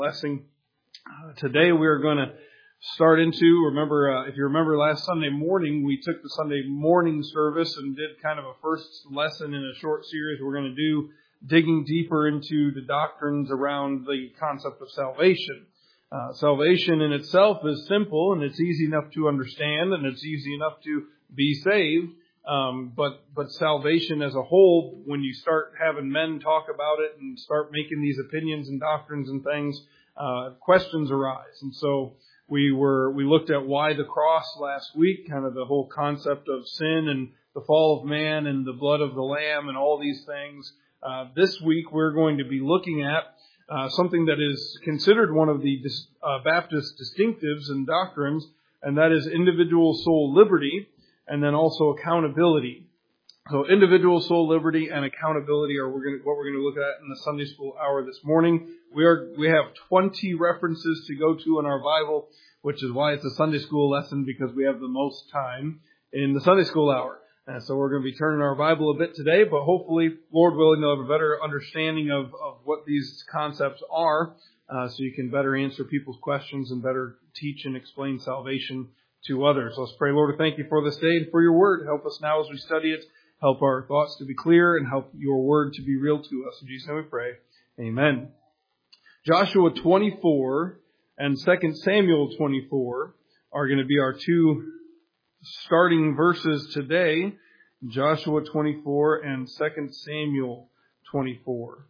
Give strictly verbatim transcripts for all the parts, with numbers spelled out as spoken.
blessing. Uh, today we are going to start into, remember, uh, if you remember last Sunday morning, we took the Sunday morning service and did kind of a first lesson in a short series we're going to do, digging deeper into the doctrines around the concept of salvation. Uh, salvation in itself is simple and it's easy enough to understand and it's easy enough to be saved. Um, but, but salvation as a whole, when you start having men talk about it and start making these opinions and doctrines and things, uh, questions arise. And so we were, we looked at why the cross last week, kind of the whole concept of sin and the fall of man and the blood of the Lamb and all these things. Uh, this week we're going to be looking at uh, something that is considered one of the uh, Baptist distinctives and doctrines, and that is individual soul liberty. And then also accountability. So individual soul liberty and accountability are we're going to, what we're going to look at in the Sunday school hour this morning. We are we have twenty references to go to in our Bible, which is why it's a Sunday school lesson, because we have the most time in the Sunday school hour. And so we're going to be turning our Bible a bit today, but hopefully, Lord willing, they'll have a better understanding of, of what these concepts are, uh, so you can better answer people's questions and better teach and explain salvation to others. Let's pray. Lord, thank you for this day and for your word. Help us now as we study it. Help our thoughts to be clear and help your word to be real to us. In Jesus' name we pray. Amen. Joshua twenty-four and Second Samuel twenty-four are going to be our two starting verses today. Joshua twenty-four and Second Samuel twenty-four.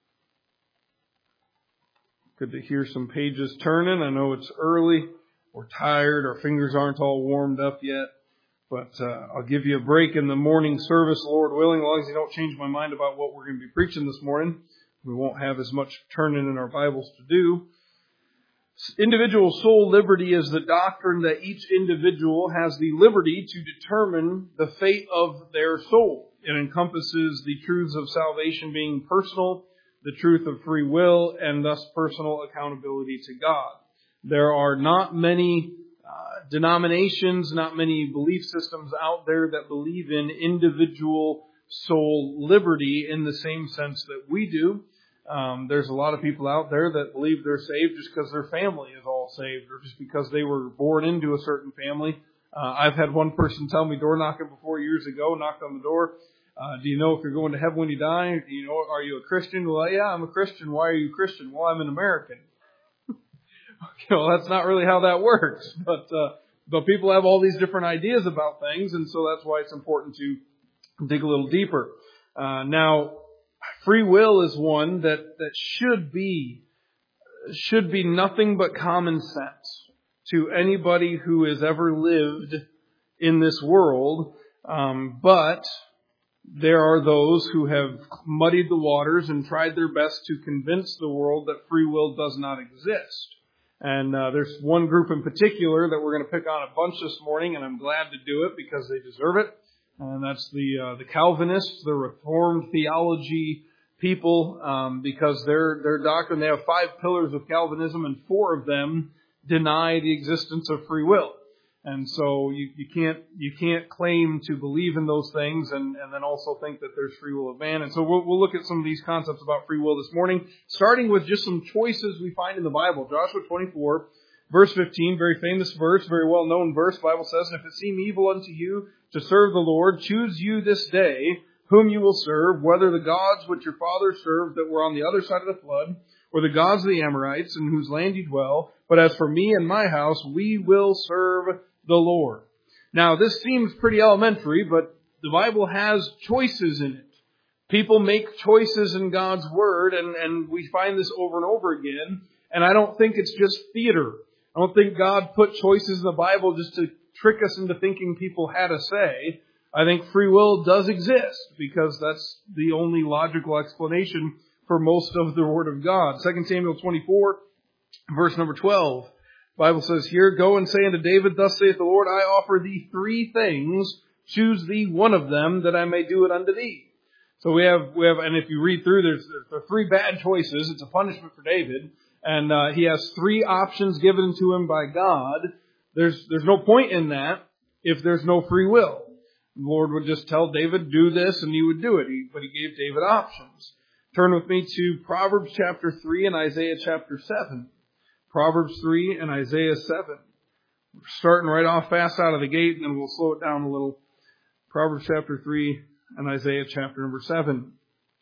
Good to hear some pages turning. I know it's early. We're tired. Our fingers aren't all warmed up yet. But uh, I'll give you a break in the morning service, Lord willing, as long as you don't change my mind about what we're going to be preaching this morning. We won't have as much turning in our Bibles to do. Individual soul liberty is the doctrine that each individual has the liberty to determine the fate of their soul. It encompasses the truths of salvation being personal, the truth of free will, and thus personal accountability to God. There are not many uh, denominations, not many belief systems out there that believe in individual soul liberty in the same sense that we do. Um, there's a lot of people out there that believe they're saved just because their family is all saved or just because they were born into a certain family. Uh, I've had one person tell me door knocking before years ago, knocked on the door. Uh, do you know if you're going to heaven when you die? Do you know, are you a Christian? Well, yeah, I'm a Christian. Why are you a Christian? Well, I'm an American. You know, that's not really how that works, but, uh, but people have all these different ideas about things, and so that's why it's important to dig a little deeper. Uh, now, free will is one that, that should be, should be nothing but common sense to anybody who has ever lived in this world, um, but there are those who have muddied the waters and tried their best to convince the world that free will does not exist. And uh, there's one group in particular that we're going to pick on a bunch this morning, and I'm glad to do it because they deserve it. And that's the uh, the Calvinists, the Reformed theology people, um, because their their doctrine, they have five pillars of Calvinism, and four of them deny the existence of free will. And so you, you can't you can't claim to believe in those things and, and then also think that there's free will of man. And so we'll, we'll look at some of these concepts about free will this morning, starting with just some choices we find in the Bible. Joshua twenty-four, verse fifteen, very famous verse, very well-known verse. The Bible says, "And if it seem evil unto you to serve the Lord, choose you this day whom you will serve, whether the gods which your fathers served that were on the other side of the flood, or the gods of the Amorites in whose land you dwell. But as for me and my house, we will serve the Lord." Now, this seems pretty elementary, but the Bible has choices in it. People make choices in God's Word, and, and we find this over and over again. And I don't think it's just theater. I don't think God put choices in the Bible just to trick us into thinking people had a say. I think free will does exist, because that's the only logical explanation for most of the Word of God. Second Samuel twenty-four, verse number twelve. The Bible says here, "Go and say unto David, Thus saith the Lord, I offer thee three things. Choose thee one of them, that I may do it unto thee." So we have, we have, and if you read through, there's, there's three bad choices. It's a punishment for David. And, uh, he has three options given to him by God. There's, there's no point in that if there's no free will. The Lord would just tell David, do this, and he would do it. He, but he gave David options. Turn with me to Proverbs chapter three and Isaiah chapter seven. Proverbs three and Isaiah seven. We're starting right off fast out of the gate, and then we'll slow it down a little. Proverbs chapter three and Isaiah chapter number seven.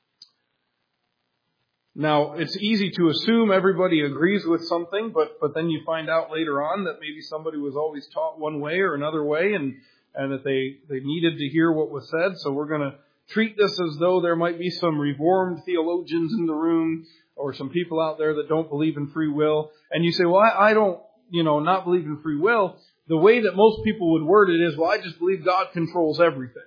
Now, it's easy to assume everybody agrees with something, but, but then you find out later on that maybe somebody was always taught one way or another way, and, and that they, they needed to hear what was said. So we're going to treat this as though there might be some reformed theologians in the room, or some people out there that don't believe in free will. And you say, well, I, I don't, you know, not believe in free will. The way that most people would word it is, well, I just believe God controls everything.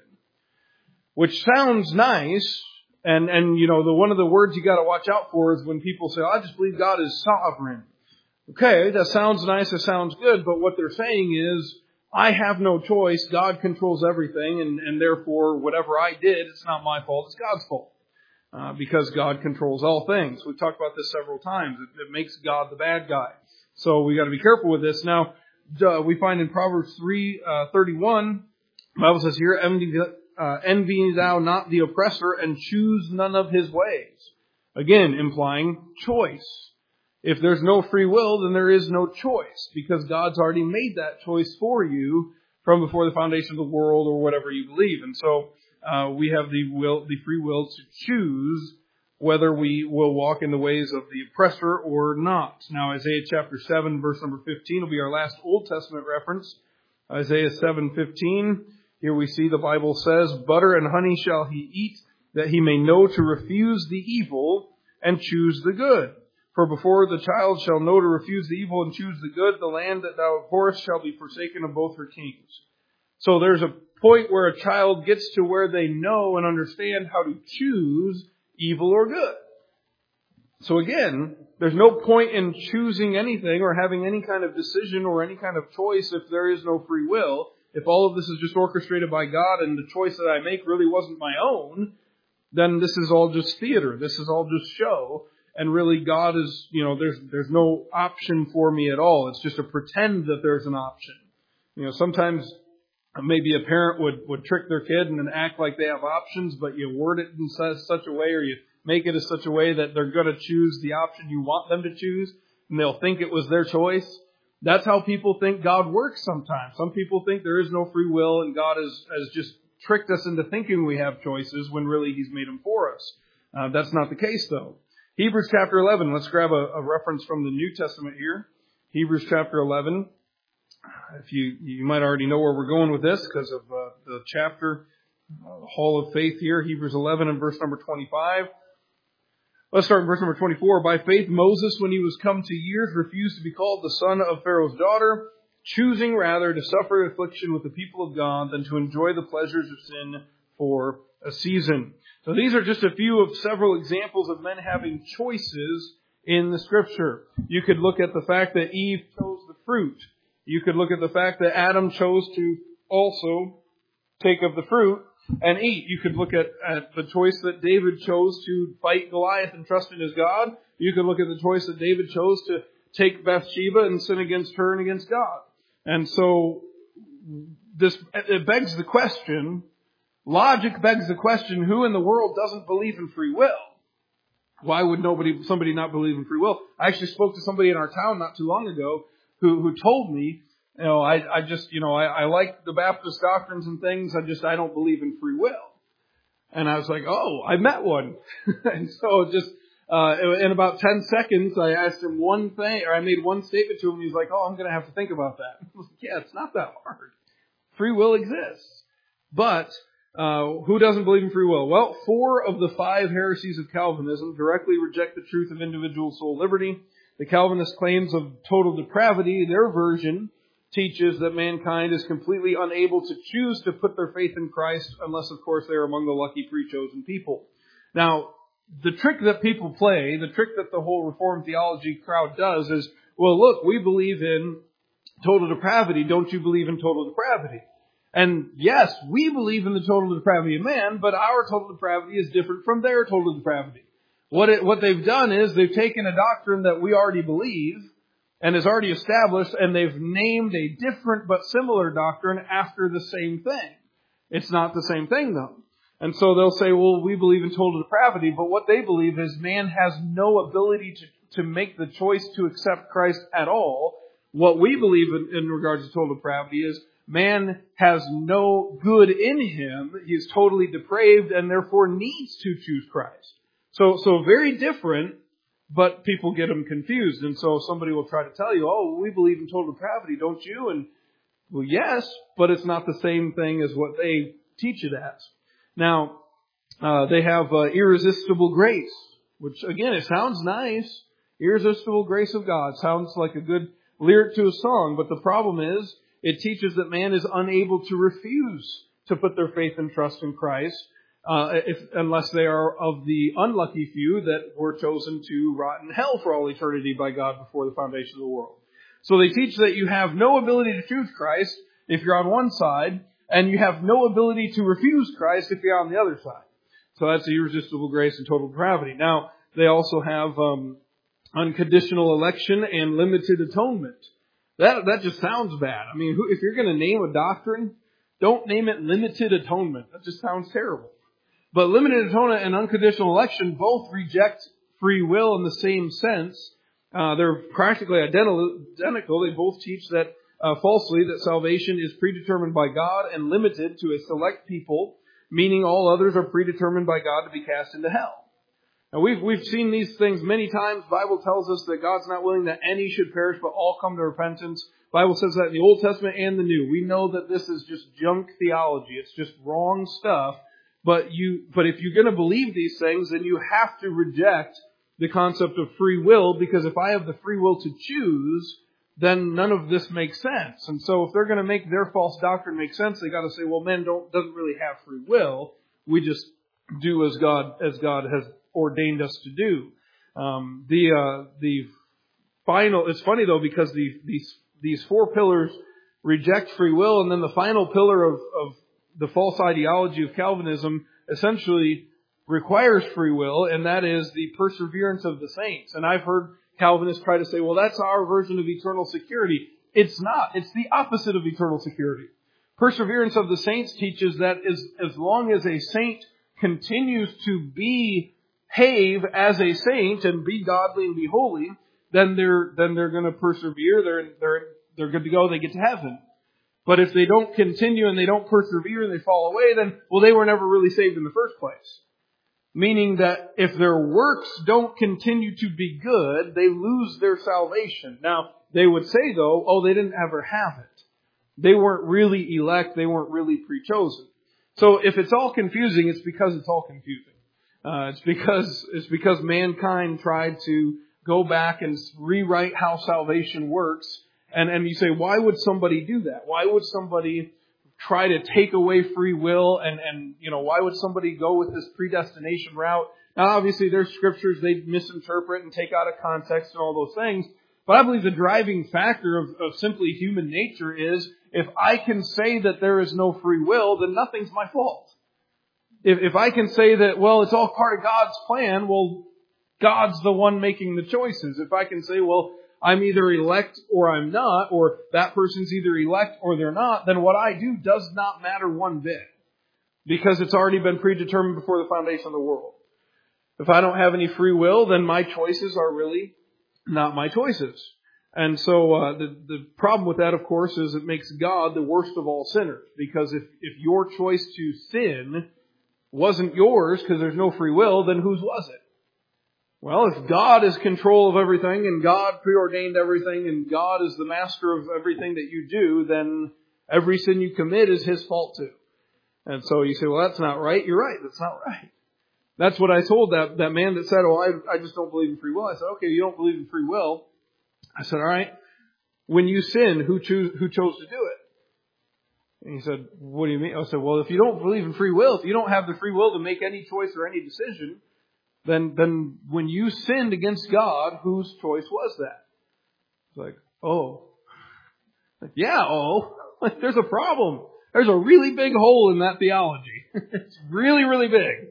Which sounds nice. And, and, you know, the, one of the words you got to watch out for is when people say, I just believe God is sovereign. Okay, that sounds nice, it sounds good, but what they're saying is, I have no choice, God controls everything, and, and therefore, whatever I did, it's not my fault, it's God's fault. Uh, because God controls all things. We've talked about this several times. It, it makes God the bad guy. So we got to be careful with this. Now, uh, we find in Proverbs three, uh, thirty-one, the Bible says here, envy, uh, envy thou not the oppressor, and choose none of his ways. Again, implying choice. If there's no free will, then there is no choice, because God's already made that choice for you from before the foundation of the world, or whatever you believe. And so, uh, we have the will, the free will to choose whether we will walk in the ways of the oppressor or not. Now, Isaiah chapter seven, verse number fifteen will be our last Old Testament reference. Isaiah seven fifteen. Here we see the Bible says, butter and honey shall he eat, that he may know to refuse the evil and choose the good. For before the child shall know to refuse the evil and choose the good, the land that thou abhorrest shall be forsaken of both her kings. So there's a point where a child gets to where they know and understand how to choose evil or good. So again, there's no point in choosing anything or having any kind of decision or any kind of choice if there is no free will. If all of this is just orchestrated by God and the choice that I make really wasn't my own, then this is all just theater. This is all just show. And really God is, you know, there's there's no option for me at all. It's just a pretend that there's an option. You know, sometimes maybe a parent would, would trick their kid and then act like they have options, but you word it in such a way, or you make it in such a way that they're going to choose the option you want them to choose, and they'll think it was their choice. That's how people think God works sometimes. Some people think there is no free will, and God has, has just tricked us into thinking we have choices when really He's made them for us. Uh, that's not the case, though. Hebrews chapter eleven. Let's grab a, a reference from the New Testament here. Hebrews chapter eleven. If you you might already know where we're going with this because of uh, the chapter, uh, Hall of Faith here, Hebrews eleven and verse number twenty-five. Let's start in verse number twenty-four. By faith, Moses, when he was come to years, refused to be called the son of Pharaoh's daughter, choosing rather to suffer affliction with the people of God than to enjoy the pleasures of sin for a season. So these are just a few of several examples of men having choices in the Scripture. You could look at the fact that Eve chose the fruit. You could look at the fact that Adam chose to also take of the fruit and eat. You could look at, at the choice that David chose to fight Goliath and trust in his God. You could look at the choice that David chose to take Bathsheba and sin against her and against God. And so this it begs the question, logic begs the question, who in the world doesn't believe in free will? Why would nobody, somebody not believe in free will? I actually spoke to somebody in our town not too long ago who, who told me, you know, I, I just, you know, I, I like the Baptist doctrines and things. I just, I don't believe in free will. And I was like, oh, I met one. And so just, uh, in about ten seconds, I asked him one thing, or I made one statement to him. And he's like, oh, I'm going to have to think about that. I was like, yeah, it's not that hard. Free will exists. But, uh, who doesn't believe in free will? Well, four of the five heresies of Calvinism directly reject the truth of individual soul liberty. The Calvinist claims of total depravity, their version teaches that mankind is completely unable to choose to put their faith in Christ unless, of course, they're among the lucky pre-chosen people. Now, the trick that people play, the trick that the whole Reformed theology crowd does is, well, look, we believe in total depravity. Don't you believe in total depravity? And yes, we believe in the total depravity of man, but our total depravity is different from their total depravity. What it, what they've done is they've taken a doctrine that we already believe and is already established, and they've named a different but similar doctrine after the same thing. It's not the same thing, though. And so they'll say, well, we believe in total depravity, but what they believe is man has no ability to, to make the choice to accept Christ at all. What we believe in, in regards to total depravity is man has no good in him. He is totally depraved and therefore needs to choose Christ. So, so very different, but people get them confused. And so somebody will try to tell you, oh, we believe in total depravity, don't you? And well, yes, but it's not the same thing as what they teach it as. Now, uh, they have uh, irresistible grace, which again, it sounds nice. Irresistible grace of God sounds like a good lyric to a song, but the problem is it teaches that man is unable to refuse to put their faith and trust in Christ, uh, if, unless they are of the unlucky few that were chosen to rot in hell for all eternity by God before the foundation of the world. So they teach that you have no ability to choose Christ if you're on one side, and you have no ability to refuse Christ if you're on the other side. So that's irresistible grace and total depravity. Now, they also have um, unconditional election and limited atonement. That that just sounds bad. I mean, who, if you're going to name a doctrine, don't name it limited atonement. That just sounds terrible. But limited atonement and unconditional election both reject free will in the same sense. Uh, they're practically identical. They both teach that Uh, falsely, that salvation is predetermined by God and limited to a select people, meaning all others are predetermined by God to be cast into hell. Now, we've we've seen these things many times. The Bible tells us that God's not willing that any should perish, but all come to repentance. The Bible says that in the Old Testament and the New. We know that this is just junk theology. It's just wrong stuff. But you, but if you're going to believe these things, then you have to reject the concept of free will, because if I have the free will to choose, then none of this makes sense. And so if they're going to make their false doctrine make sense, they got to say, well, man don't doesn't really have free will. We just do as God as God has ordained us to do. Um, the uh, the final it's funny though, because the, these these four pillars reject free will, and then the final pillar of, of the false ideology of Calvinism essentially requires free will, and that is the perseverance of the saints. And I've heard Calvinists try to say, well, that's our version of eternal security. It's not. It's the opposite of eternal security. Perseverance of the saints teaches that as, as long as a saint continues to behave as a saint and be godly and be holy, then they're then they're going to persevere. They're they're they're good to go. They get to heaven. But if they don't continue and they don't persevere and they fall away, then well, they were never really saved in the first place. Meaning that if their works don't continue to be good, they lose their salvation. Now, they would say, though, oh, they didn't ever have it. They weren't really elect. They weren't really pre-chosen. So if it's all confusing, it's because it's all confusing. Uh, it's because it's because mankind tried to go back and rewrite how salvation works. And, and you say, why would somebody do that? Why would somebody try to take away free will, and, and, you know, why would somebody go with this predestination route? Now, obviously, there's scriptures they misinterpret and take out of context and all those things. But I believe the driving factor of, of simply human nature is, if I can say that there is no free will, then nothing's my fault. If, if I can say that, well, it's all part of God's plan, well, God's the one making the choices. If I can say, well, I'm either elect or I'm not, or that person's either elect or they're not, then what I do does not matter one bit, because it's already been predetermined before the foundation of the world. If I don't have any free will, then my choices are really not my choices. And so uh, the, the problem with that, of course, is it makes God the worst of all sinners, because if, if your choice to sin wasn't yours because there's no free will, then whose was it? Well, if God is control of everything and God preordained everything and God is the master of everything that you do, then every sin you commit is His fault too. And so you say, well, that's not right. You're right. That's not right. That's what I told that, that man that said, oh, I, I just don't believe in free will. I said, okay, you don't believe in free will. I said, all right, when you sin, who choose, who chose to do it? And he said, what do you mean? I said, well, if you don't believe in free will, if you don't have the free will to make any choice or any decision, then then when you sinned against God, whose choice was that? It's like, oh. Like, yeah, oh. Like, there's a problem. There's a really big hole in that theology. It's really, really big.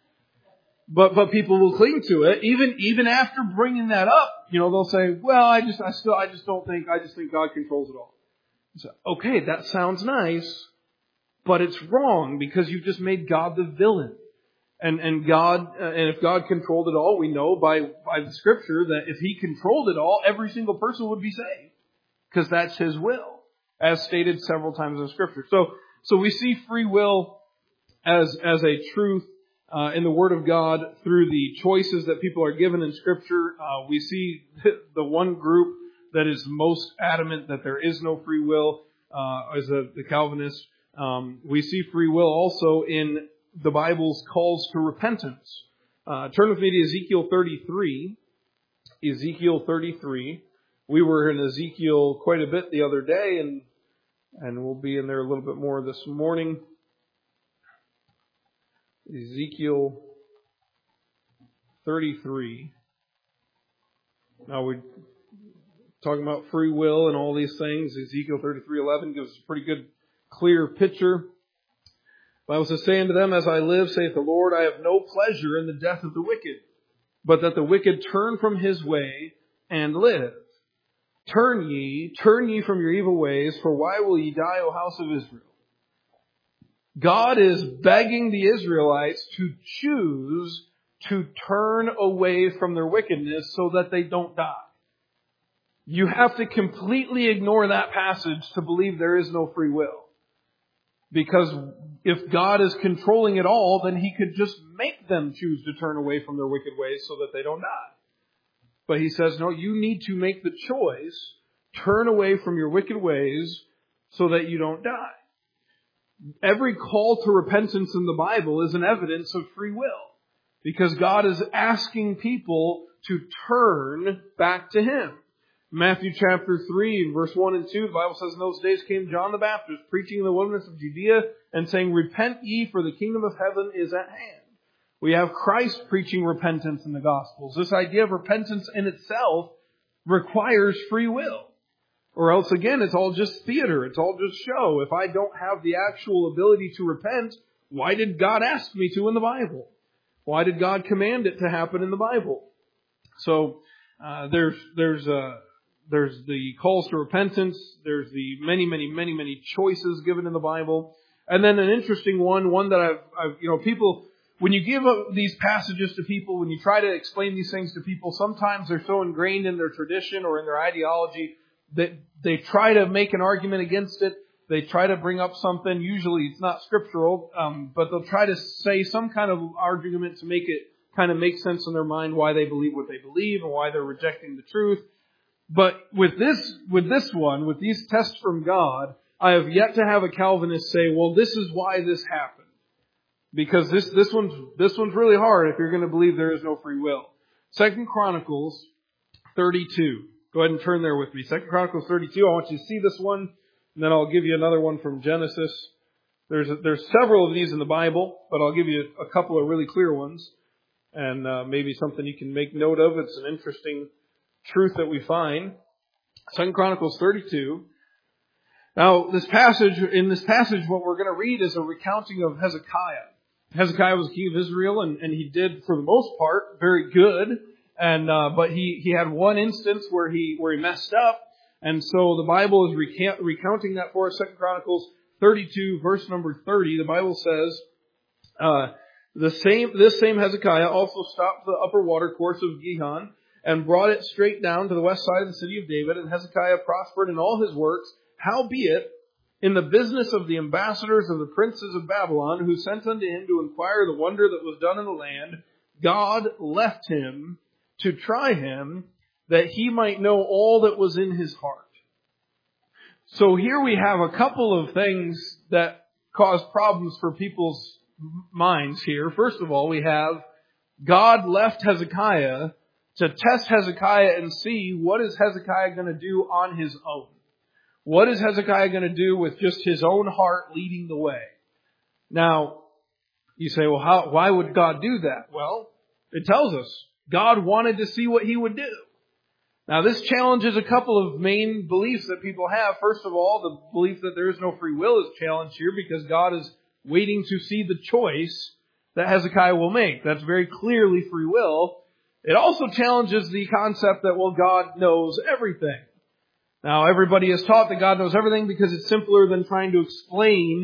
But but people will cling to it, even even after bringing that up. You know, they'll say, well, I just I still I just don't think I just think God controls it all. So, okay, that sounds nice, But it's wrong because you've just made God the villain. And and God, uh, and if God controlled it all, we know by, by the Scripture that if He controlled it all, every single person would be saved. Because that's His will, as stated several times in Scripture. So so we see free will as as a truth uh, in the Word of God through the choices that people are given in Scripture. Uh, we see the one group that is most adamant that there is no free will uh, is the, the Calvinists. Um, we see free will also in the Bible's calls to repentance. Uh, turn with me to Ezekiel thirty-three. Ezekiel thirty-three. We were in Ezekiel quite a bit the other day, and and we'll be in there a little bit more this morning. Ezekiel thirty-three. Now we're talking about free will and all these things. Ezekiel thirty-three eleven gives us a pretty good, clear picture. The Bible says, saying to them, as I live, saith the Lord, I have no pleasure in the death of the wicked, but that the wicked turn from his way and live. Turn ye, turn ye from your evil ways, for why will ye die, O house of Israel? God is begging the Israelites to choose to turn away from their wickedness so that they don't die. You have to completely ignore that passage to believe there is no free will. Because if God is controlling it all, then He could just make them choose to turn away from their wicked ways so that they don't die. But He says, no, you need to make the choice, turn away from your wicked ways so that you don't die. Every call to repentance in the Bible is an evidence of free will. Because God is asking people to turn back to Him. Matthew chapter three, verse one and two, the Bible says, in those days came John the Baptist, preaching in the wilderness of Judea, and saying, repent ye, for the kingdom of heaven is at hand. We have Christ preaching repentance in the Gospels. This idea of repentance in itself requires free will. Or else, again, it's all just theater. It's all just show. If I don't have the actual ability to repent, why did God ask me to in the Bible? Why did God command it to happen in the Bible? So, uh, there's, there's, uh, There's the calls to repentance. There's the many, many, many, many choices given in the Bible. And then an interesting one, one that I've, I've, you know, people, when you give these passages to people, when you try to explain these things to people, sometimes they're so ingrained in their tradition or in their ideology that they try to make an argument against it. They try to bring up something. Usually it's not scriptural, um, but they'll try to say some kind of argument to make it kind of make sense in their mind why they believe what they believe and why they're rejecting the truth. But with this, with this one, with these tests from God, I have yet to have a Calvinist say, well, this is why this happened. Because this, this one's, this one's really hard if you're going to believe there is no free will. Second Chronicles thirty-two. Go ahead and turn there with me. Second Chronicles thirty-two. I want you to see this one, and then I'll give you another one from Genesis. There's, a, there's several of these in the Bible, but I'll give you a couple of really clear ones. And, uh, maybe something you can make note of. It's an interesting truth that we find. Second Chronicles thirty-two. Now, this passage, in this passage, what we're going to read is a recounting of Hezekiah. Hezekiah was king of Israel, and, and he did, for the most part, very good. And uh, but he, he had one instance where he where he messed up, and so the Bible is recount, recounting that for us. Second Chronicles thirty-two, verse number thirty. The Bible says, uh, the same this same Hezekiah also stopped the upper watercourse of Gihon, and brought it straight down to the west side of the city of David. And Hezekiah prospered in all his works. Howbeit, in the business of the ambassadors of the princes of Babylon, who sent unto him to inquire the wonder that was done in the land, God left him to try him, that he might know all that was in his heart. So here we have a couple of things that cause problems for people's minds here. First of all, we have God left Hezekiah to test Hezekiah and see what is Hezekiah going to do on his own. What is Hezekiah going to do with just his own heart leading the way? Now, you say, well, how, why would God do that? Well, it tells us God wanted to see what he would do. Now, this challenges a couple of main beliefs that people have. First of all, the belief that there is no free will is challenged here because God is waiting to see the choice that Hezekiah will make. That's very clearly free will. It also challenges the concept that, well, God knows everything. Now, everybody is taught that God knows everything because it's simpler than trying to explain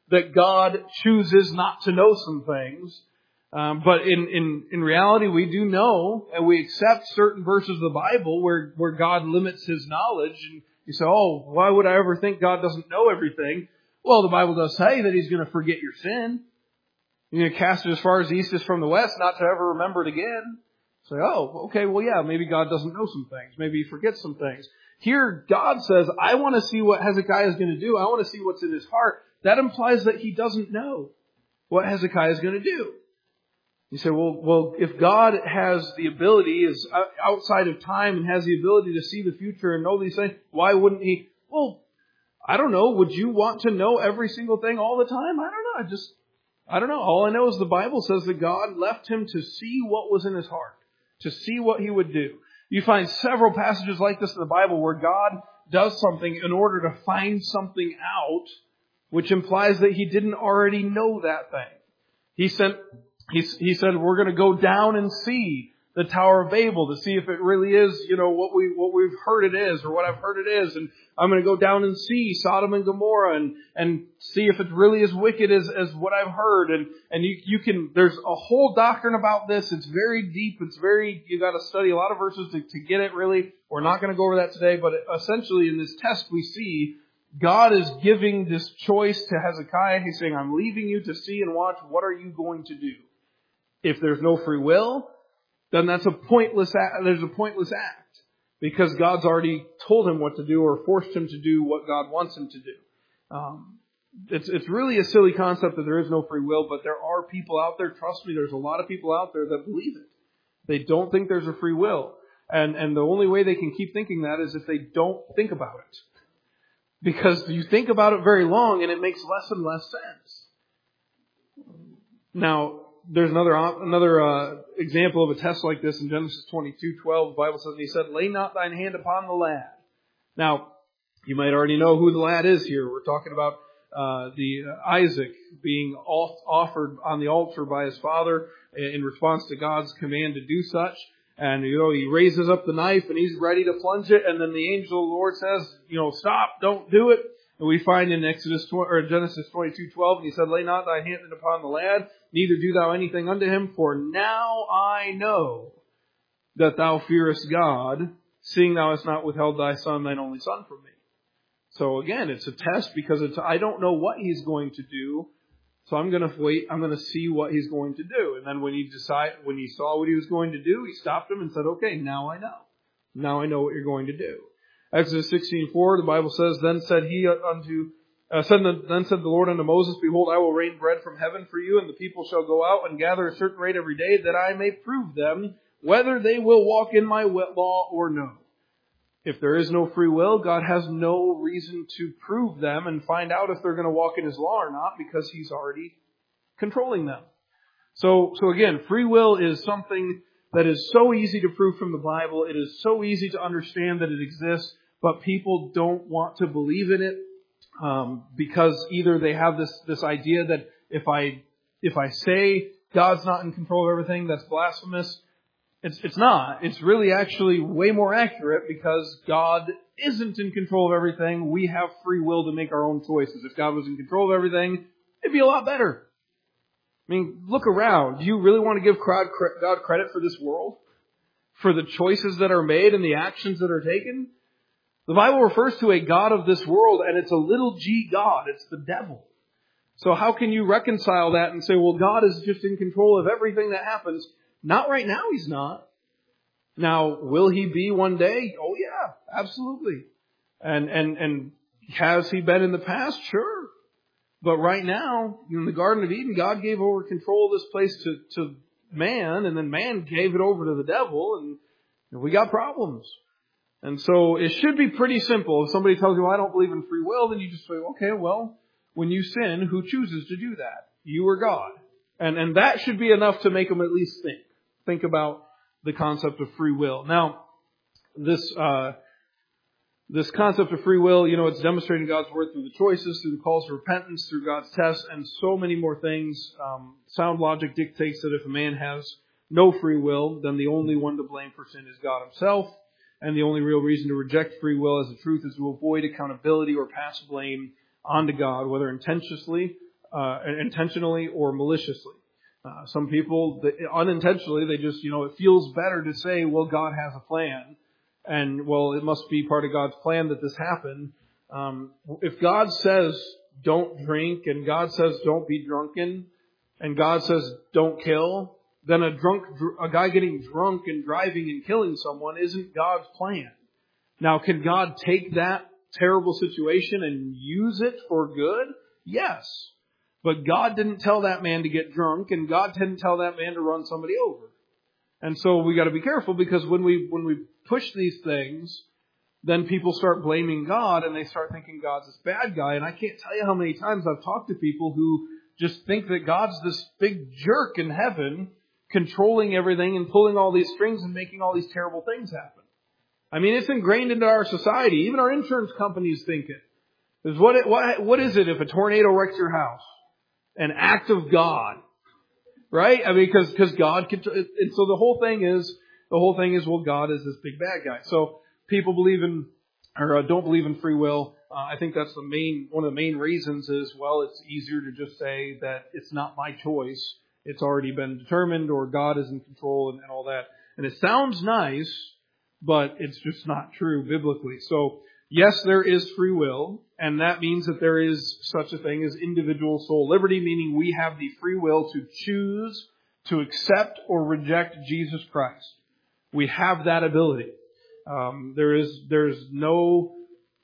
that God chooses not to know some things. Um, but in, in, in reality, we do know, and we accept certain verses of the Bible where, where God limits His knowledge. And you say, oh, why would I ever think God doesn't know everything? Well, the Bible does say that He's going to forget your sin. You're going to cast it as far as the east is from the west, not to ever remember it again. Say, oh, okay, well, yeah, maybe God doesn't know some things. Maybe He forgets some things. Here, God says, I want to see what Hezekiah is going to do. I want to see what's in his heart. That implies that He doesn't know what Hezekiah is going to do. You say, well, well, if God has the ability, is outside of time and has the ability to see the future and know these things, why wouldn't He? Well, I don't know. Would you want to know every single thing all the time? I don't know. I just, I don't know. All I know is the Bible says that God left him to see what was in his heart, to see what he would do. You find several passages like this in the Bible where God does something in order to find something out, which implies that He didn't already know that thing. He sent, he, he said, we're going to go down and see the Tower of Babel to see if it really is, you know, what we, what we've heard it is or what I've heard it is. And I'm going to go down and see Sodom and Gomorrah and, and see if it really is wicked as, as what I've heard. And, and you, you can, there's a whole doctrine about this. It's very deep. It's very, you got to study a lot of verses to, to get it really. We're not going to go over that today, but essentially in this test we see God is giving this choice to Hezekiah. He's saying, I'm leaving you to see and watch. What are you going to do? If there's no free will, then that's a pointless act. There's a pointless act because God's already told him what to do or forced him to do what God wants him to do. Um, it's it's really a silly concept that there is no free will, but there are people out there. Trust me, there's a lot of people out there that believe it. They don't think there's a free will, and and the only way they can keep thinking that is if they don't think about it, because you think about it very long and it makes less and less sense. Now, there's another another uh, example of a test like this in Genesis twenty-two twelve. The Bible says, and He said, lay not thine hand upon the lad. Now, you might already know who the lad is here. We're talking about uh, the uh, Isaac being off, offered on the altar by his father in response to God's command to do such. And, you know, he raises up the knife and he's ready to plunge it. And then the angel of the Lord says, you know, stop, don't do it. And we find in Exodus or Genesis twenty-two twelve, and He said, lay not thy hand upon the lad, neither do thou anything unto him, for now I know that thou fearest God, seeing thou hast not withheld thy son, thine only son, from me. So again, it's a test because it's, I don't know what He's going to do, so I'm going to wait, I'm going to see what He's going to do. And then when he decide, when he saw what He was going to do, He stopped him and said, okay, now I know. Now I know what you're going to do. Exodus sixteen four, the Bible says, Then said he unto, uh, said the, then said the Lord unto Moses, Behold, I will rain bread from heaven for you, and the people shall go out and gather a certain rate every day, that I may prove them whether they will walk in my law or no. If there is no free will, God has no reason to prove them and find out if they're going to walk in His law or not, because He's already controlling them. So, so again, free will is something that is so easy to prove from the Bible. It is so easy to understand that it exists, but people don't want to believe in it um, because either they have this this idea that if I if I say God's not in control of everything, that's blasphemous. It's it's not. It's really actually way more accurate because God isn't in control of everything. We have free will to make our own choices. If God was in control of everything, it'd be a lot better. I mean, look around. Do you really want to give God credit for this world? For the choices that are made and the actions that are taken? The Bible refers to a God of this world, and it's a little g God. It's the devil. So how can you reconcile that and say, well, God is just in control of everything that happens? Not right now, He's not. Now, will He be one day? Oh yeah, absolutely. And, and, and has He been in the past? Sure. But right now, in the Garden of Eden, God gave over control of this place to, to man, and then man gave it over to the devil, and we got problems. And so it should be pretty simple. If somebody tells you, well, I don't believe in free will, then you just say, okay, well, when you sin, who chooses to do that? You or God? And, and that should be enough to make them at least think. Think about the concept of free will. Now, this, uh, This concept of free will, you know, it's demonstrating God's word through the choices, through the calls to repentance, through God's tests, and so many more things. Um, sound logic dictates that if a man has no free will, then the only one to blame for sin is God Himself. And the only real reason to reject free will as the truth is to avoid accountability or pass blame onto God, whether intentionally uh, intentionally or maliciously. Uh, some people, they, unintentionally, they just, you know, it feels better to say, well, God has a plan. And, well, it must be part of God's plan that this happen. Um, if God says don't drink, and God says don't be drunken, and God says don't kill, then a drunk, a guy getting drunk and driving and killing someone isn't God's plan. Now, can God take that terrible situation and use it for good? Yes. But God didn't tell that man to get drunk, and God didn't tell that man to run somebody over. And so we got to be careful, because when we when we push these things, then people start blaming God, and they start thinking God's this bad guy. And I can't tell you how many times I've talked to people who just think that God's this big jerk in heaven, controlling everything and pulling all these strings and making all these terrible things happen. I mean, it's ingrained into our society. Even our insurance companies think it. Is what, it, what, what is it if a tornado wrecks your house? An act of God. Right? I mean, because because God can, and so the whole thing is, the whole thing is, well, God is this big bad guy. So people believe in, or uh, don't believe in free will. Uh, I think that's the main, one of the main reasons is, well, it's easier to just say that it's not my choice. It's already been determined, or God is in control and, and all that. And it sounds nice, but it's just not true biblically. So yes, there is free will, and that means that there is such a thing as individual soul liberty, meaning we have the free will to choose to accept or reject Jesus Christ. We have that ability. Um, there is, there's no,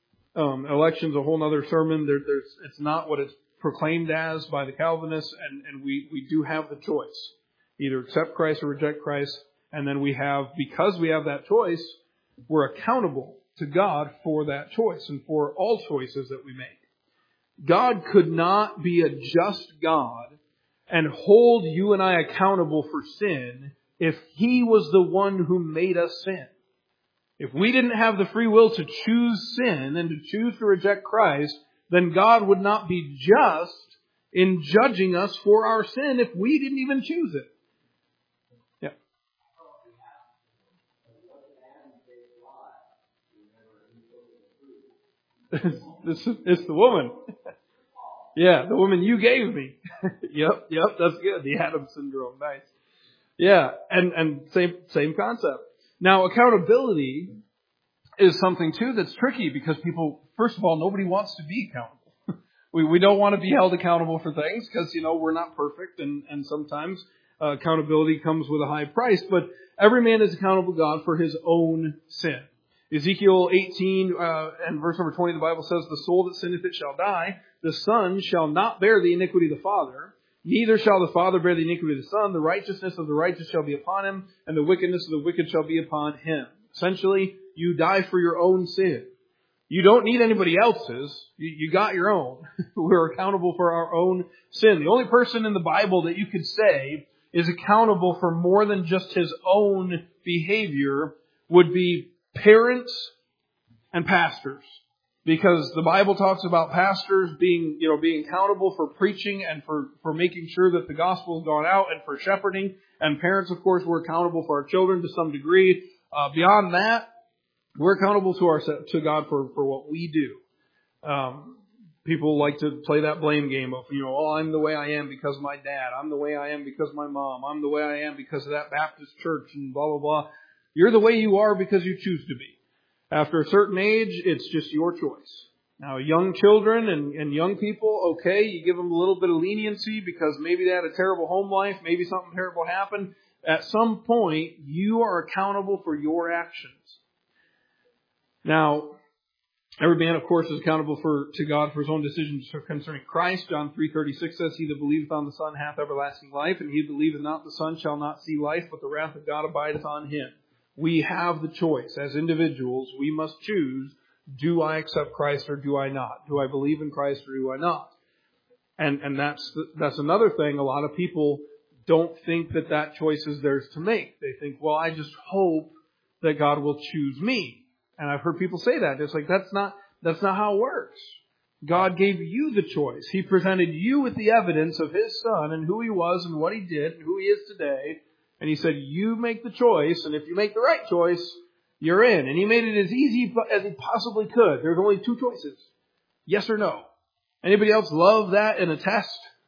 um, election's a whole other sermon. There, there's, it's not what it's proclaimed as by the Calvinists, and, and we, we do have the choice. Either accept Christ or reject Christ, and then we have, because we have that choice, we're accountable to God for that choice and for all choices that we make. God could not be a just God and hold you and I accountable for sin if He was the one who made us sin. If we didn't have the free will to choose sin and to choose to reject Christ, then God would not be just in judging us for our sin if we didn't even choose it. Yeah. This is, it's the woman. Yeah, the woman you gave me. Yep, yep, that's good. The Adam syndrome, nice. Yeah, and, and same same concept. Now, accountability is something too that's tricky, because people, first of all, nobody wants to be accountable. we we don't want to be held accountable for things because, you know, we're not perfect, and, and sometimes uh, accountability comes with a high price. But every man is accountable to God for his own sin. Ezekiel eighteen uh, and verse number twenty, the Bible says, "The soul that sinneth it shall die. The son shall not bear the iniquity of the father. Neither shall the father bear the iniquity of the son. The righteousness of the righteous shall be upon him, and the wickedness of the wicked shall be upon him." Essentially, you die for your own sin. You don't need anybody else's. You, you got your own. We're accountable for our own sin. The only person in the Bible that you could say is accountable for more than just his own behavior would be parents and pastors. Because the Bible talks about pastors being, you know, being accountable for preaching and for, for making sure that the gospel has gone out, and for shepherding. And parents, of course, we're accountable for our children to some degree. Uh, beyond that, we're accountable to our to God for, for what we do. Um, people like to play that blame game of, you know, oh, I'm the way I am because of my dad. I'm the way I am because of my mom. I'm the way I am because of that Baptist church and blah, blah, blah. You're the way you are because you choose to be. After a certain age, it's just your choice. Now, young children and, and young people, okay, you give them a little bit of leniency because maybe they had a terrible home life, maybe something terrible happened. At some point, you are accountable for your actions. Now, every man, of course, is accountable for to God for his own decisions concerning Christ. John three thirty-six says, "He that believeth on the Son hath everlasting life, and he that believeth not the Son shall not see life, but the wrath of God abideth on him." We have the choice. As individuals, we must choose, do I accept Christ or do I not? Do I believe in Christ or do I not? And and that's that's another thing. A lot of people don't think that that choice is theirs to make. They think, well, I just hope that God will choose me. And I've heard people say that. It's like, that's not, that's not how it works. God gave you the choice. He presented you with the evidence of His Son and who He was and what He did and who He is today. And He said, you make the choice. And if you make the right choice, you're in. And He made it as easy as He possibly could. There's only two choices. Yes or no. Anybody else love that in a test?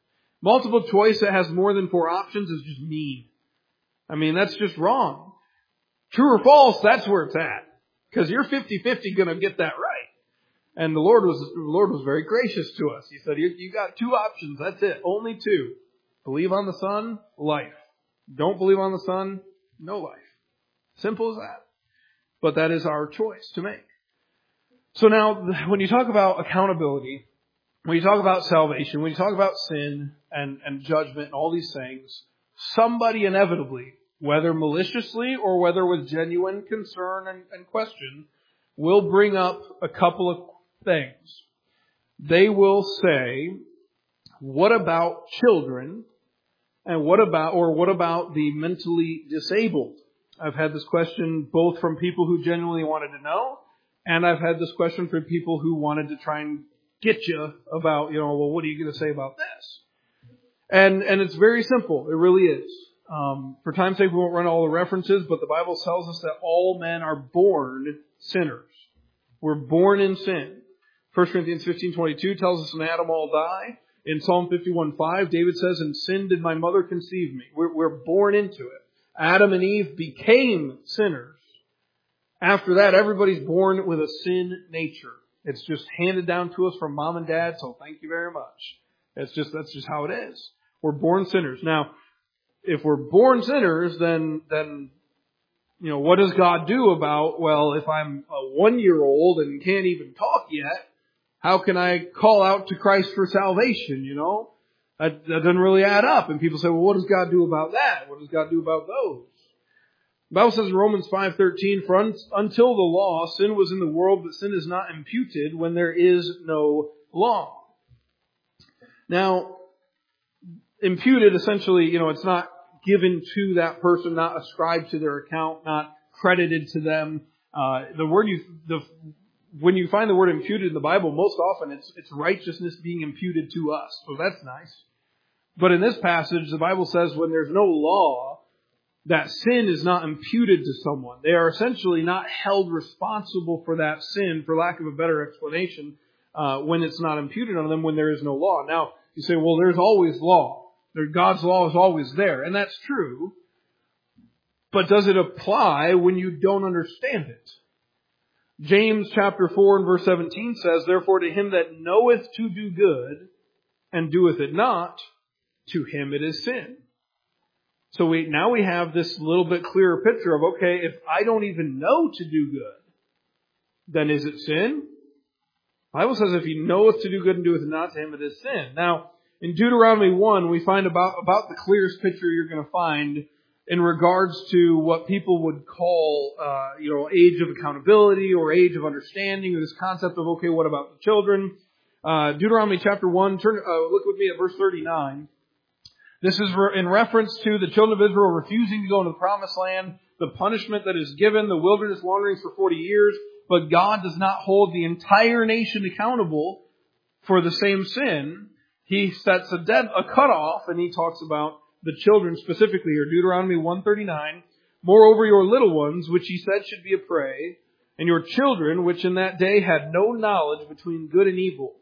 Multiple choice that has more than four options is just mean. I mean, that's just wrong. True or false, that's where it's at. Because you're fifty-fifty going to get that right. And the Lord was the Lord was very gracious to us. He said, you, you got two options. That's it. Only two. Believe on the Son, life. Don't believe on the Son, no life. Simple as that. But that is our choice to make. So now, when you talk about accountability, when you talk about salvation, when you talk about sin and, and judgment and all these things, somebody inevitably, whether maliciously or whether with genuine concern and, and question, will bring up a couple of things. They will say, what about children? And what about, or what about the mentally disabled? I've had this question both from people who genuinely wanted to know, and I've had this question from people who wanted to try and get you about, you know, well, what are you going to say about this? And, and it's very simple. It really is. Um, for time's sake, we won't run all the references, but the Bible tells us that all men are born sinners. We're born in sin. First Corinthians fifteen twenty-two tells us in Adam all die. In Psalm fifty-one five, David says, in sin did my mother conceive me. We're, we're born into it. Adam and Eve became sinners. After that, everybody's born with a sin nature. It's just handed down to us from mom and dad, so thank you very much. It's just, that's just how it is. We're born sinners. Now, if we're born sinners, then, then, you know, what does God do about, well, if I'm a one-year-old and can't even talk yet, how can I call out to Christ for salvation, you know? That, that doesn't really add up. And people say, well, what does God do about that? What does God do about those? The Bible says in Romans five thirteen, for un- until the law, sin was in the world, but sin is not imputed when there is no law. Now, imputed essentially, you know, it's not given to that person, not ascribed to their account, not credited to them. Uh, the word you, the, when you find the word imputed in the Bible, most often it's, it's righteousness being imputed to us. So that's nice. But in this passage, the Bible says when there's no law, that sin is not imputed to someone. They are essentially not held responsible for that sin, for lack of a better explanation, uh, when it's not imputed on them, when there is no law. Now, you say, well, there's always law. There, God's law is always there. And that's true. But does it apply when you don't understand it? James chapter four and verse seventeen says, therefore to him that knoweth to do good and doeth it not, to him it is sin. So we, now we have this little bit clearer picture of, okay, if I don't even know to do good, then is it sin? The Bible says if he knoweth to do good and doeth it not, to him it is sin. Now, in Deuteronomy one, we find about, about the clearest picture you're going to find in regards to what people would call, uh, you know, age of accountability or age of understanding, or this concept of, okay, what about the children? Uh, Deuteronomy chapter one, turn, uh, look with me at verse thirty-nine. This is in reference to the children of Israel refusing to go into the promised land, the punishment that is given, the wilderness wanderings for forty years, but God does not hold the entire nation accountable for the same sin. He sets a dead, a cutoff, and he talks about the children specifically here. Deuteronomy one thirty-nine, moreover your little ones, which he said should be a prey, and your children, which in that day had no knowledge between good and evil,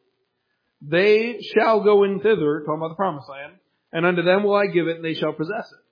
they shall go in thither, talking about the promised land, and unto them will I give it, and they shall possess it.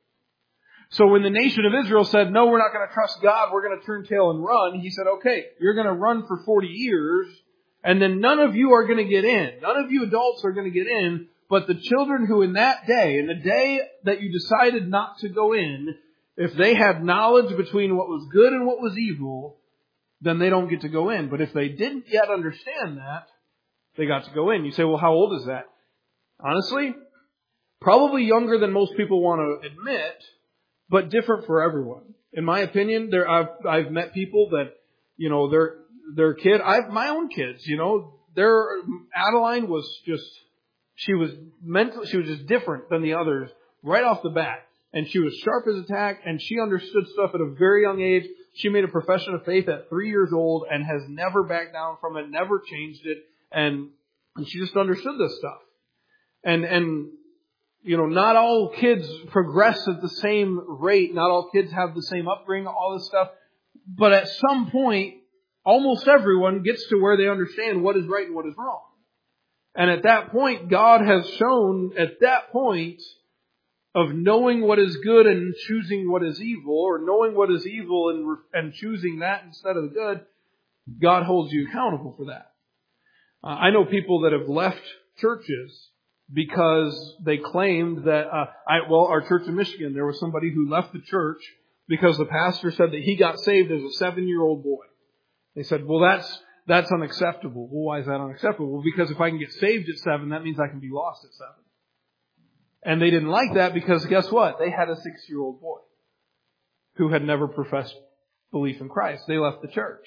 So when the nation of Israel said, no, we're not going to trust God, we're going to turn tail and run, he said, okay, you're going to run for forty years, and then none of you are going to get in. None of you adults are going to get in, but the children who in that day, in the day that you decided not to go in, if they had knowledge between what was good and what was evil, then they don't get to go in. But if they didn't yet understand that, they got to go in. You say, well, how old is that? Honestly, probably younger than most people want to admit, but different for everyone. In my opinion, there I've I've met people that, you know, their their kid, I've my own kids, you know, their Adeline was just she was mental she was just different than the others right off the bat. And she was sharp as a tack, and she understood stuff at a very young age. She made a profession of faith at three years old and has never backed down from it, never changed it, and, and she just understood this stuff. And and you know, not all kids progress at the same rate. Not all kids have the same upbringing, all this stuff. But at some point, almost everyone gets to where they understand what is right and what is wrong. And at that point, God has shown, at that point of knowing what is good and choosing what is evil, or knowing what is evil and, and choosing that instead of the good, God holds you accountable for that. Uh, I know people that have left churches because they claimed that, uh, I, well, our church in Michigan, there was somebody who left the church because the pastor said that he got saved as a seven-year-old boy. They said, well, that's that's unacceptable. Well, why is that unacceptable? Well, because if I can get saved at seven, that means I can be lost at seven. And they didn't like that because guess what? They had a six-year-old boy who had never professed belief in Christ. They left the church.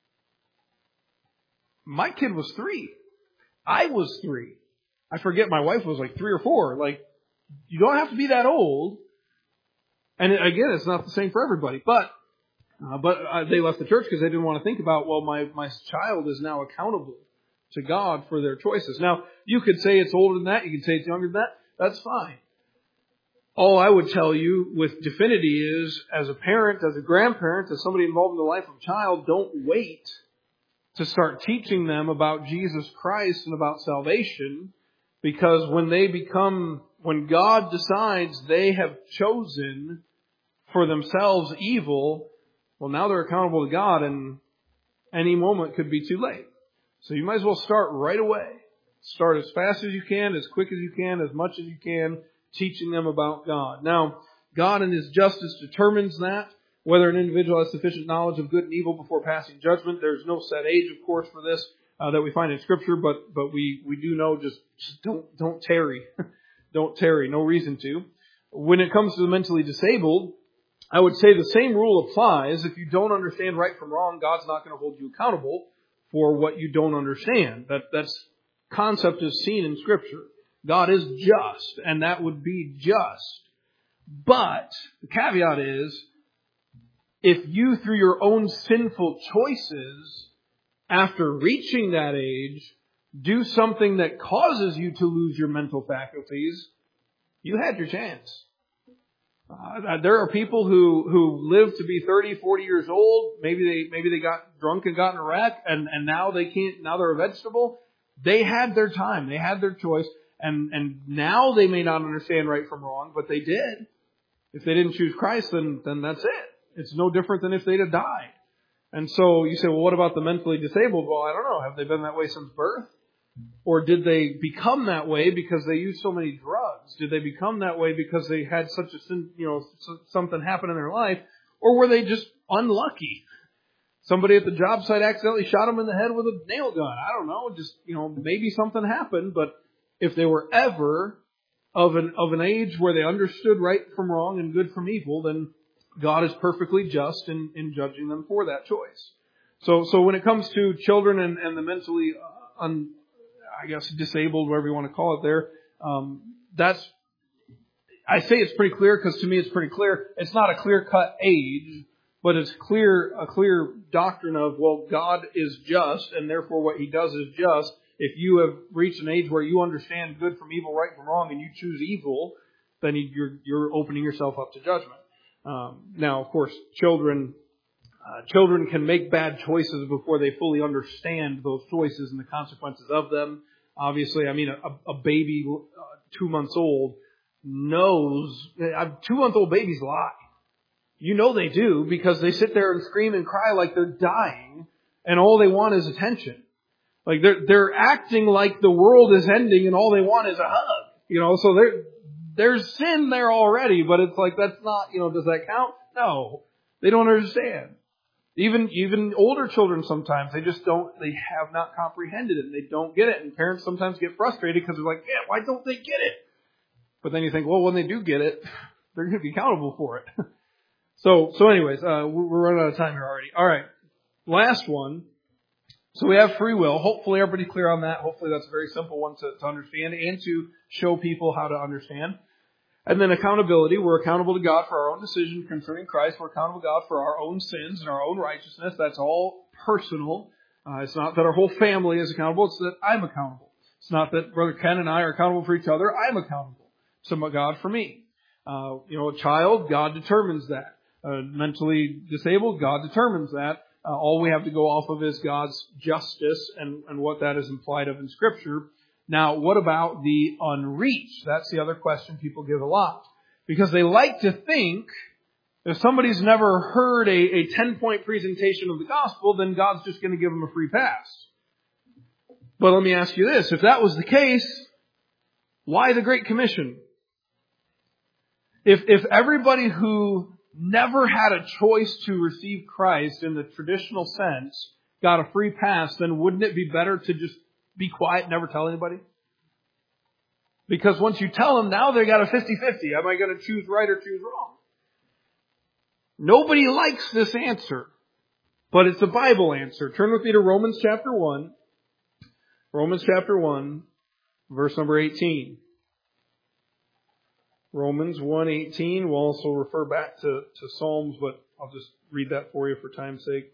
My kid was three. I was three. I forget, my wife was like three or four. Like, you don't have to be that old. And again, it's not the same for everybody. But uh, but uh, they left the church because they didn't want to think about, well, my, my child is now accountable to God for their choices. Now, you could say it's older than that. You could say it's younger than that. That's fine. All I would tell you with definity is, as a parent, as a grandparent, as somebody involved in the life of a child, don't wait to start teaching them about Jesus Christ and about salvation, because when they become, when God decides they have chosen for themselves evil, well, now they're accountable to God, and any moment could be too late. So you might as well start right away. Start as fast as you can, as quick as you can, as much as you can, teaching them about God. Now, God in His justice determines that, whether an individual has sufficient knowledge of good and evil before passing judgment. There's no set age, of course, for this uh, that we find in Scripture, but but we, we do know just, just don't don't tarry. Don't tarry. No reason to. When it comes to the mentally disabled, I would say the same rule applies. If you don't understand right from wrong, God's not going to hold you accountable for what you don't understand. That that's concept is seen in Scripture. God is just, and that would be just. But the caveat is, if you, through your own sinful choices, after reaching that age, do something that causes you to lose your mental faculties, you had your chance. Uh, there are people who, who live to be thirty, forty years old. Maybe they, maybe they got drunk and got in a wreck, and, and now they can't, now they're a vegetable. They had their time. They had their choice. And, and now they may not understand right from wrong, but they did. If they didn't choose Christ, then, then that's it. It's no different than if they'd have died. And so you say, well, what about the mentally disabled? Well, I don't know. Have they been that way since birth? Or did they become that way because they used so many drugs? Did they become that way because they had such a, you know, something happen in their life? Or were they just unlucky? Somebody at the job site accidentally shot them in the head with a nail gun. I don't know. Just, you know, maybe something happened. But if they were ever of an, of an age where they understood right from wrong and good from evil, then God is perfectly just in, in judging them for that choice. So, so when it comes to children and, and the mentally, uh, un, I guess, disabled, whatever you want to call it there, um, that's, I say it's pretty clear because to me it's pretty clear. It's not a clear-cut age, but it's clear, a clear doctrine of, well, God is just, and therefore what He does is just. If you have reached an age where you understand good from evil, right from wrong, and you choose evil, then you're, you're opening yourself up to judgment. Um, now, of course, children uh, children can make bad choices before they fully understand those choices and the consequences of them. Obviously, I mean, a, a baby uh, two months old knows, uh, two-month-old babies lie. You know they do because they sit there and scream and cry like they're dying, and all they want is attention. Like they're they're acting like the world is ending, and all they want is a hug. You know, so they're. There's sin there already, but it's like, that's not, you know, does that count? No. They don't understand. Even, even older children sometimes, they just don't, they have not comprehended it, and they don't get it. And parents sometimes get frustrated because they're like, yeah, why don't they get it? But then you think, well, when they do get it, they're going to be accountable for it. so, so anyways, uh, we're running out of time here already. All right. Last one. So we have free will. Hopefully everybody's clear on that. Hopefully that's a very simple one to, to understand and to show people how to understand. And then accountability. We're accountable to God for our own decisions concerning Christ. We're accountable to God for our own sins and our own righteousness. That's all personal. Uh, it's not that our whole family is accountable. It's that I'm accountable. It's not that Brother Ken and I are accountable for each other. I'm accountable to God for me. Uh, you know, a child, God determines that. Uh, mentally disabled, God determines that. Uh, all we have to go off of is God's justice and, and what that is implied of in Scripture. Now, what about the unreached? That's the other question people give a lot. Because they like to think if somebody's never heard a, a ten-point presentation of the gospel, then God's just going to give them a free pass. But let me ask you this. If that was the case, why the Great Commission? If, if everybody who never had a choice to receive Christ in the traditional sense got a free pass, then wouldn't it be better to just be quiet, never tell anybody? Because once you tell them, now they got a fifty-fifty. Am I going to choose right or choose wrong? Nobody likes this answer, but it's a Bible answer. Turn with me to Romans chapter one. Romans chapter one, verse number eighteen. Romans one eighteen. We'll also refer back to, to Psalms, but I'll just read that for you for time's sake.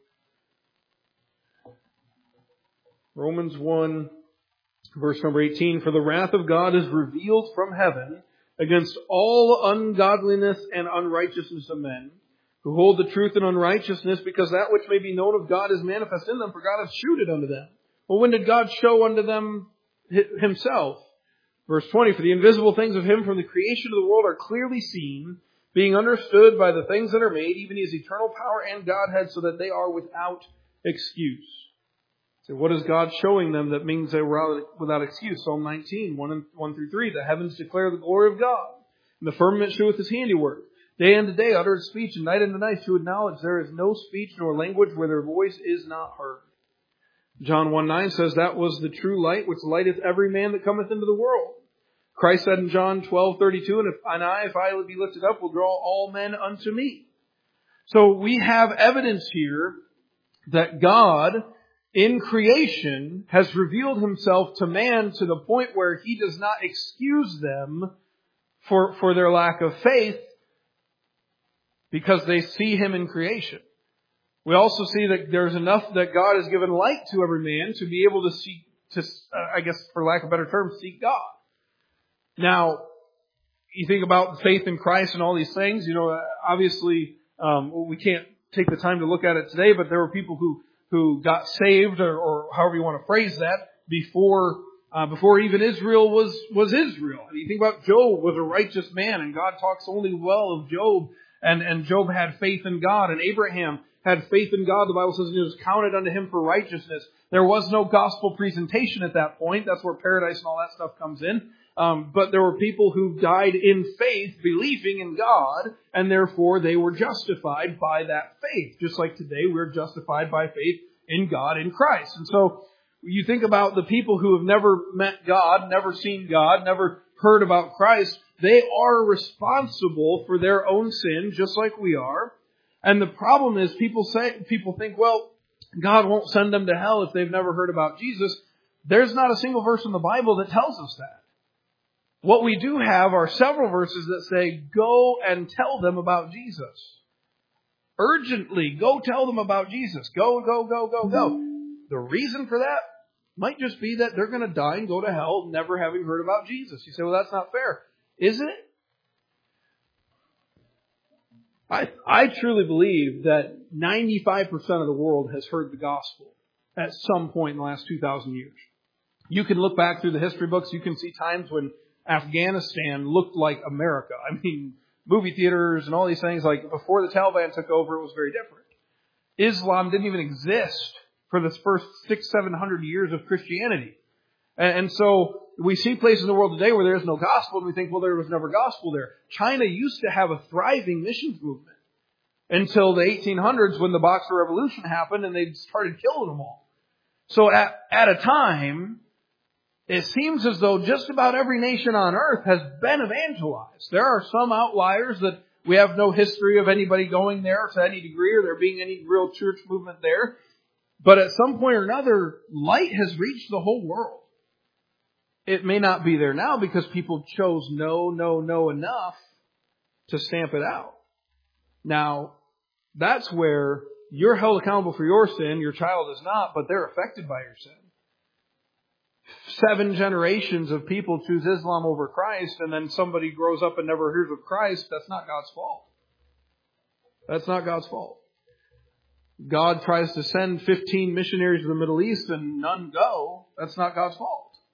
Romans one, verse number eighteen. For the wrath of God is revealed from heaven against all ungodliness and unrighteousness of men, who hold the truth in unrighteousness, because that which may be known of God is manifest in them, for God hath shewed it unto them. Well, when did God show unto them Himself? Verse twenty, for the invisible things of Him from the creation of the world are clearly seen, being understood by the things that are made, even His eternal power and Godhead, so that they are without excuse. So what is God showing them that means they were without excuse? Psalm nineteen, one, one through three. The heavens declare the glory of God, and the firmament sheweth His handiwork. Day unto day uttereth speech, and night unto night to acknowledge there is no speech nor language where their voice is not heard. John one nine says, that was the true light which lighteth every man that cometh into the world. Christ said in John twelve thirty-two, and if and I, if I be lifted up, will draw all men unto me. So we have evidence here that God in creation has revealed Himself to man to the point where He does not excuse them for, for their lack of faith, because they see Him in creation. We also see that there's enough that God has given light to every man to be able to seek, to, uh, I guess for lack of a better term, seek God. Now, you think about faith in Christ and all these things, you know, obviously, um, we can't take the time to look at it today, but there were people who, who got saved, or, or however you want to phrase that, before, uh, before even Israel was, was Israel. You think about Job was a righteous man, and God talks only well of Job. And, and Job had faith in God, and Abraham had faith in God. The Bible says it was counted unto him for righteousness. There was no gospel presentation at that point. That's where paradise and all that stuff comes in. Um, but there were people who died in faith, believing in God, and therefore they were justified by that faith. Just like today, we're justified by faith in God, in Christ. And so you think about the people who have never met God, never seen God, never heard about Christ. They are responsible for their own sin, just like we are. And the problem is, people say, people think, well, God won't send them to hell if they've never heard about Jesus. There's not a single verse in the Bible that tells us that. What we do have are several verses that say, go and tell them about Jesus. Urgently, go tell them about Jesus. Go, go, go, go, go. The reason for that might just be that they're going to die and go to hell never having heard about Jesus. You say, well, that's not fair. Is it? I, I truly believe that ninety-five percent of the world has heard the gospel at some point in the last two thousand years. You can look back through the history books. You can see times when Afghanistan looked like America. I mean, movie theaters and all these things, like before the Taliban took over, it was very different. Islam didn't even exist for the first six, seven hundred years of Christianity. And, and so we see places in the world today where there is no gospel, and we think, well, there was never gospel there. China used to have a thriving missions movement until the eighteen hundreds, when the Boxer Revolution happened and they started killing them all. So at, at a time, it seems as though just about every nation on earth has been evangelized. There are some outliers that we have no history of anybody going there to any degree, or there being any real church movement there. But at some point or another, light has reached the whole world. It may not be there now because people chose no, no, no enough to stamp it out. Now, that's where you're held accountable for your sin. Your child is not, but they're affected by your sin. Seven generations of people choose Islam over Christ, and then somebody grows up and never hears of Christ. That's not God's fault. That's not God's fault. God tries to send fifteen missionaries to the Middle East and none go. That's not God's fault.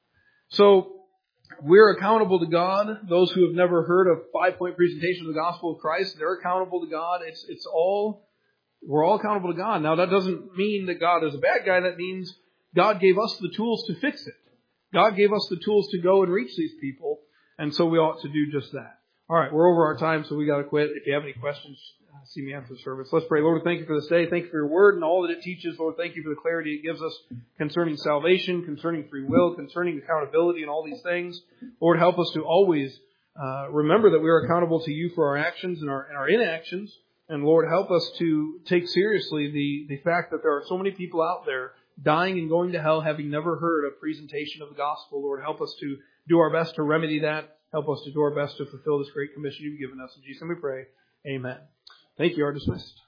So, we're accountable to God. Those who have never heard a five-point presentation of the gospel of Christ, they're accountable to God. It's, it's all, we're all accountable to God. Now, that doesn't mean that God is a bad guy. That means God gave us the tools to fix it. God gave us the tools to go and reach these people. And so we ought to do just that. All right, we're over our time, so we got to quit. If you have any questions, uh, see me after the service. Let's pray. Lord, thank you for this day. Thank you for your word and all that it teaches. Lord, thank you for the clarity it gives us concerning salvation, concerning free will, concerning accountability and all these things. Lord, help us to always uh, remember that we are accountable to you for our actions and our, and our inactions. And Lord, help us to take seriously the, the fact that there are so many people out there dying and going to hell having never heard a presentation of the gospel. Lord, help us to do our best to remedy that. Help us to do our best to fulfill this great commission you've given us. In Jesus' name we pray. Amen. Thank you. You are dismissed.